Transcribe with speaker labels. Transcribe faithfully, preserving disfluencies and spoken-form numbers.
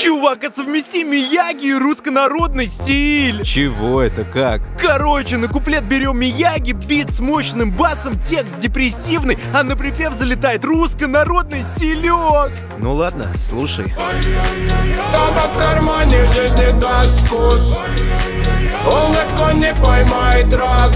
Speaker 1: Чувак, а совмести Мияги и руссконародный стиль.
Speaker 2: Чего это, как?
Speaker 1: Короче, на куплет берем Мияги, бит с мощным басом, текст депрессивный, а на припев залетает руссконародный стилек.
Speaker 2: Ну ладно, слушай.
Speaker 3: Табак в кармане жизни даст вкус. Он легко не поймает рак.